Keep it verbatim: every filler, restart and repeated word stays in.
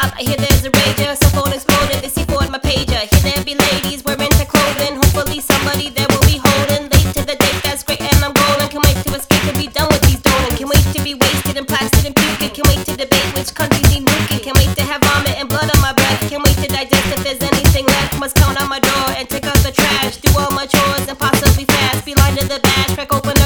I hear there's a rager, cell phone exploded, they see forward my pager. Here there be ladies wearing their clothing, hopefully somebody there will be holding. Late to the date, that's great and I'm golden. Can't wait to escape and be done with these doling. Can't wait to be wasted and plastered and puking. Can't wait to debate which countries need nuking. Can't wait to have vomit and blood on my breath. Can't wait to digest if there's anything left. Must count on my door and take out the trash, do all my chores and possibly fast. Be line to the bash, crack open